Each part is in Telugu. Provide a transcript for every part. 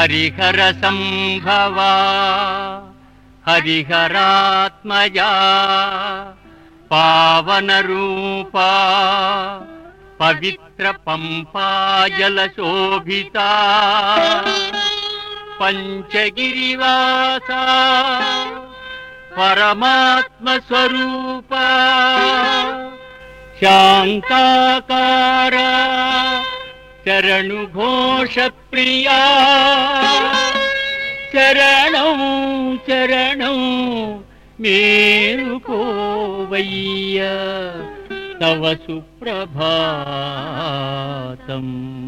హరిహర సంభవా హరిహరాత్మజా పావన రూపా పవిత్ర పంపాజల శోభితా పంచగిరివాసా పరమాత్మ స్వరూపా శాంతాకారా శరణు ఘోష ప్రియా శరణం శరణం మేలుకోవయ్యా తవ సుప్రభాతం.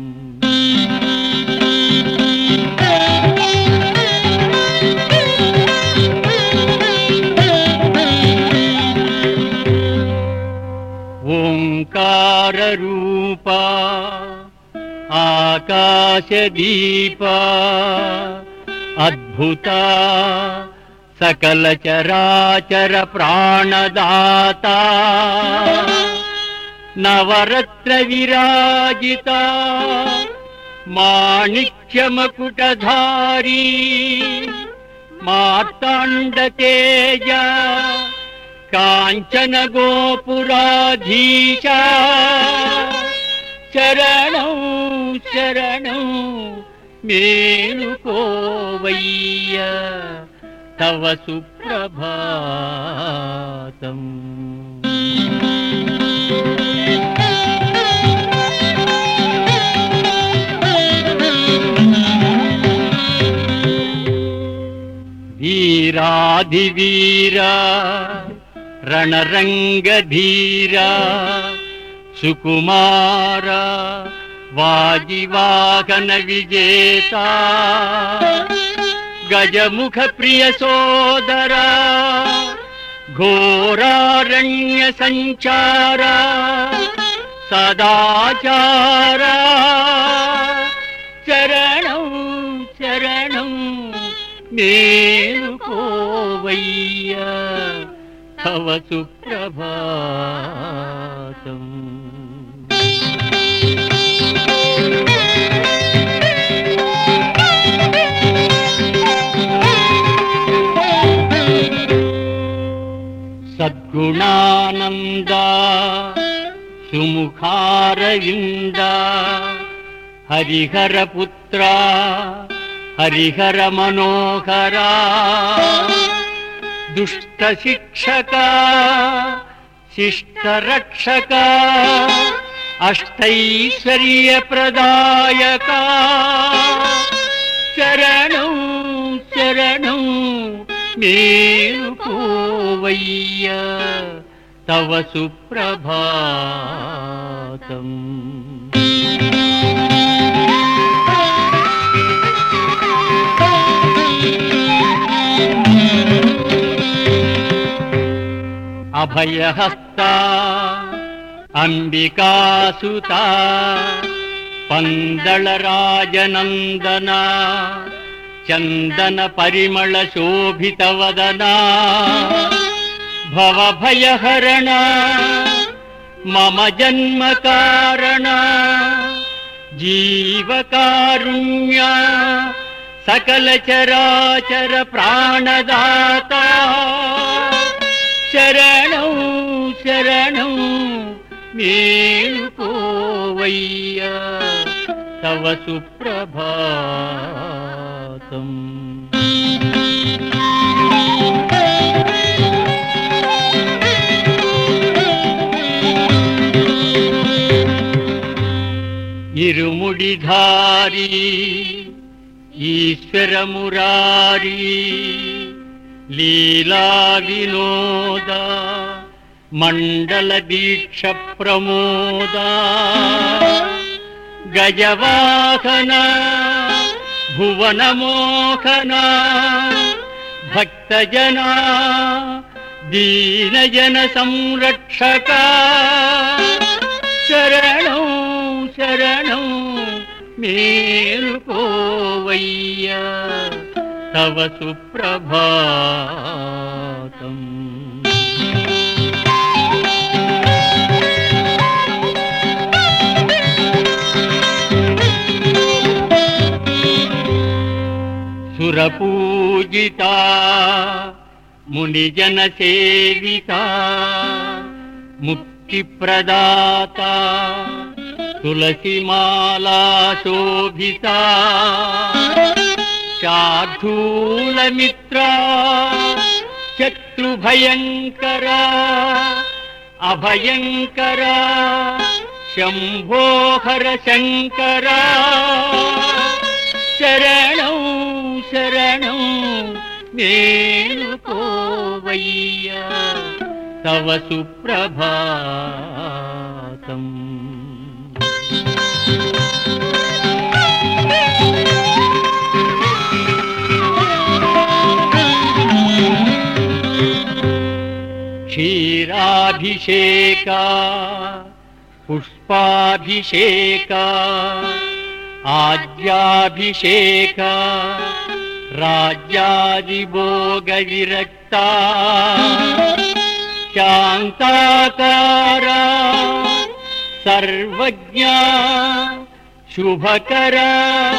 ఓంకార రూపా ఆకాశదీపా అద్భుత సకల చరాచర ప్రాణదాత నవరత్న విరాజిత మాణిక్యమకుటధారీ మార్తాండ తేజ కాంచన గోపురాధీశ శరణం శరణం మేలుకోవయ్యా తవ సుప్రభాతం. వీరాధివీరా రణరంగధీరా సుకుమార వాజివాహన విజేత గజముఖ ప్రియ సోదరా ఘోరారణ్య సంచార సదాచార శరణం శరణం మేలుకోవయ్యా తవ సుప్రభాతం. సద్గుణానంద సుముఖారవింద హరిహర పుత్ర హరిహర మనోహరా దుష్ట శిక్షక శిష్ట రక్షక అష్టైశ్వర్య ప్రదాయక శరణం శరణం మేలుకోవయ్యా తవ సుప్రభాతం. అభయహస్త అంబికాసుత పందళ రాజనందన చందన పరిమళ శోభిత వదన భవభయహరణ మమ జన్మ కారణ జీవకారుణ్య సకల చరాచర ప్రాణదాత శరణం శరణం మేలుకోవయ్యా తవ సుప్రభాతం. ఇరుముడిధారీ ఈశ్వర మురారీ లీలా వినోద మండల దీక్ష ప్రమోద గజవాహన భువన మోహన భక్తజనా దీనజన సంరక్షక శరణం శరణం మేలుకోవయ్యా తవ సుప్రభాతం. సురపూజితా మునిజన సేవితా ముక్తిప్రదాత తులసిమాలా శోభితా శార్దూలమిత్రా శత్రుభయంకరా అభయంకరా శంభో హర శంకరా శరణం శరణం మేలుకోవయ్యా తవ సుప్రభాతం. క్షీరాభిషేకా పుష్పాభిషేకా ఆజ్యాభిషేకా రాజ్యాదిభోగ విరక్తా శాంతాకారా సర్వజ్ఞా శుభకరా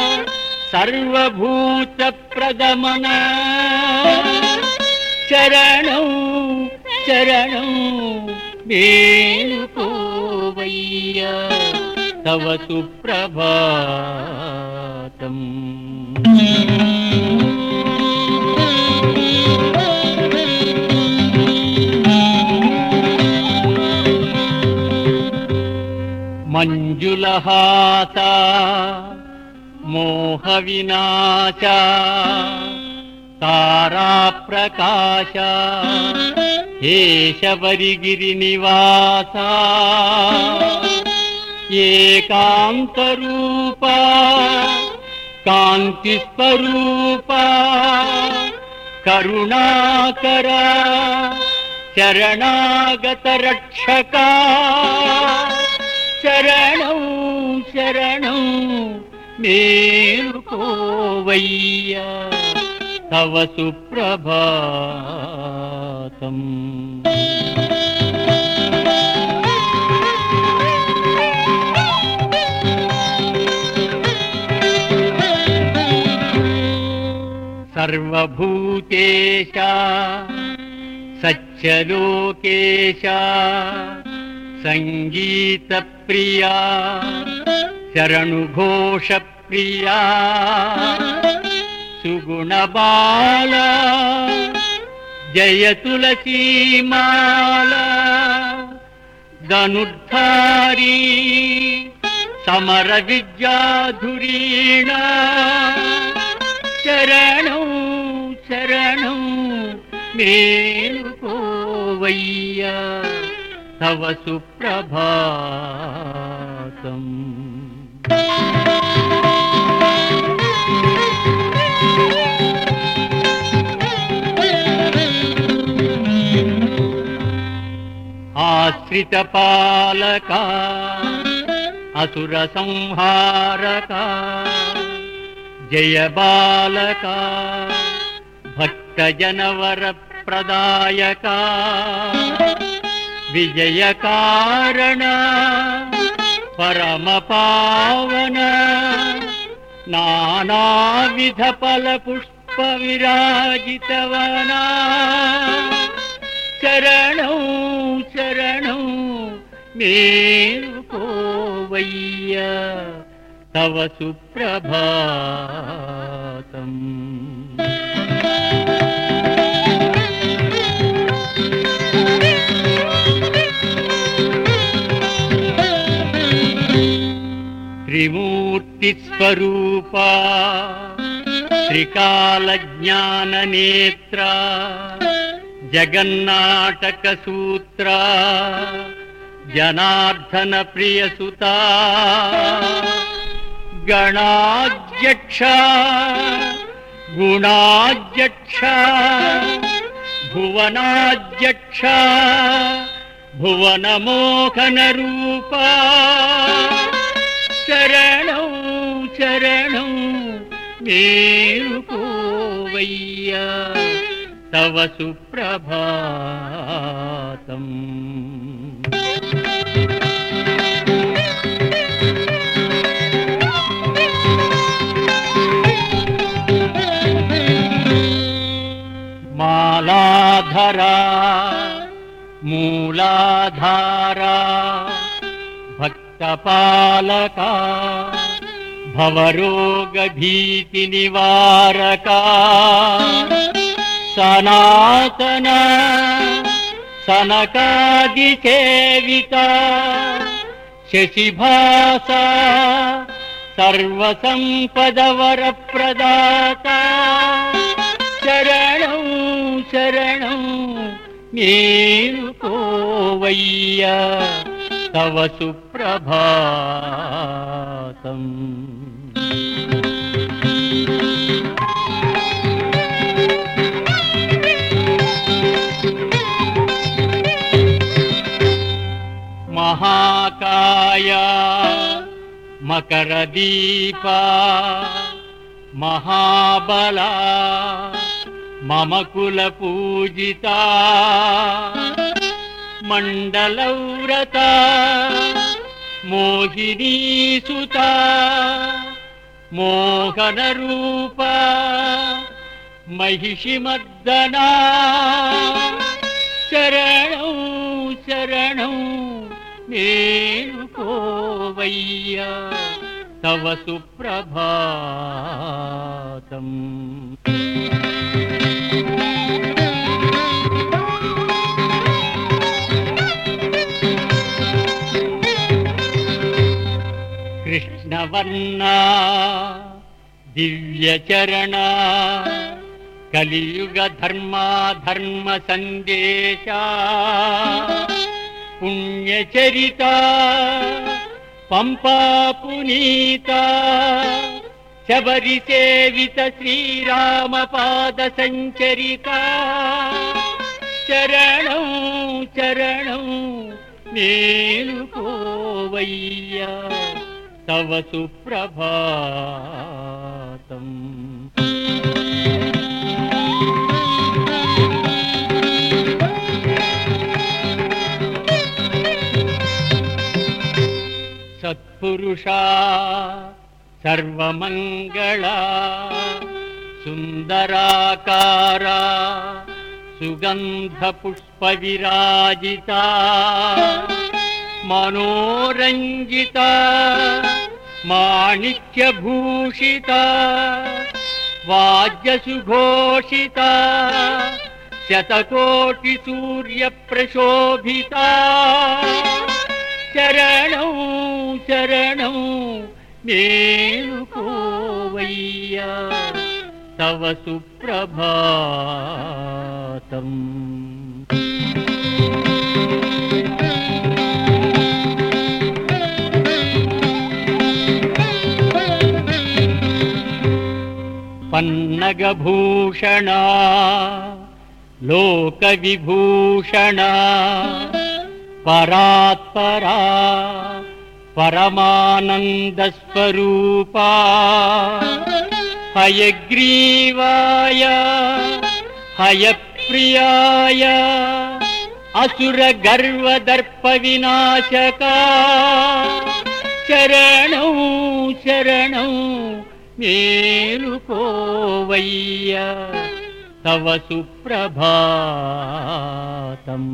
సర్వభూత ప్రగమన శరణం శరణం మేలుకోవయ్యా తవ సుప్రభాతం. మంజులహాస మోహ వినాశ తారాప్రకాశ హేశబరిగిరి నివాస ఏకాంతరూప కాంతిస్వరూప కరుణాకర శరణాగత రక్షక శరణం శరణం మేలుకోవయ్యా తవ సుప్రభాతం. సర్వభూతేశ సత్యలోకేశ సంగీత ప్రియా శరణుఘోష ప్రియా సుగుణబాల జయ తులసీమాల ధనుర్ధారీ సమర విద్యాధురీణ శరణం శరణం మేలుకోవయ్యా తవ సుప్రభాతం. ఆశ్రిత పాలక అసుర సంహారక జయ బాలక భక్త జనవర ప్రదాయక విజయ కారణ పరమ పావన నానావిధ ఫల పుష్ప విరాజితవనా శరణం శరణం మేలుకోవయ్యా తవ సుప్రభాతం. త్రిమూర్తి స్వరూపా త్రికాల జ్ఞాన నేత్ర జగన్నాటక సూత్ర జనార్దన ప్రియసుతా గణాధ్యక్ష గుణాధ్యక్ష భువనాధ్యక్ష భువన మోహన రూపా శరణం శరణం మేలుకోవయ్యా తవ సుప్రభాతం. శ్రీహరా మూలాధారా భక్తపాలకా భవరోగభీతి నివారకా సనాతన సనకాదిసేవితా శశిభాసా సర్వసంపదవరప్రదాతా శరణం శరణం మేలుకోవయ్యా తవ సుప్రభాతం. మహాకాయ మకరదీపా మహాబలా మమ కుల పూజితా మండలవ్రత మోహినీసుతా మోహనరూపా మహిషిమర్దనా శరణం శరణం మేలుకోవయ్యా తవ సుప్రభాతం. కృష్ణవర్ణా దివ్యచరణా కలియుగ ధర్మ సందేశా పుణ్యచరితా పంపా పునీతా శబరి సేవిత శ్రీరామపాద సంచరికా శరణం శరణం మేలుకోవయ్యా తవ సుప్రభాతం. సత్పురుషా సర్వమంగళా సుందరాకారా సుగంధ పుష్ప విరాజితా మనోరంజితా మాణిక్యభూషితా వాద్యసుఘోషితా శతకోటి సూర్య ప్రశోభితా శరణం శరణం మేలుకోవయ్యా తవ సుప్రభాతం. పన్నగభూషణా లోకవిభూషణా పరాత్పరా పరమానందస్వరూపా హయగ్రీవాయ హయప్రియాయ అసుర గర్వదర్ప వినాశకా శరణం శరణం మేలుకోవయ్యా తవ సుప్రభాతం.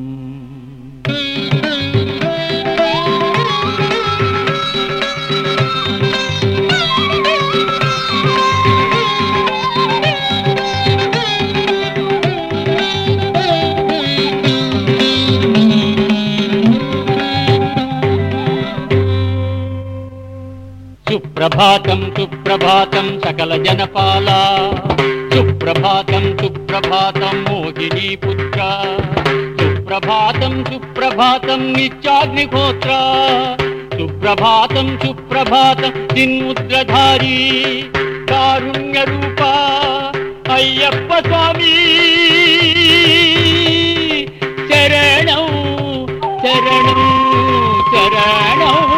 సుప్రభాతం సుప్రభాతం సకల జనపాలా సుప్రభాతం సుప్రభాతం మోహినీ పుత్ర సుప్రభాతం సుప్రభాతం నిత్యాగ్నిహోత్ర సుప్రభాతం సుప్రభాతం చిన్ముద్రధారీ కారుణ్య రూపా అయ్యప్ప స్వామి శరణం శరణం శరణం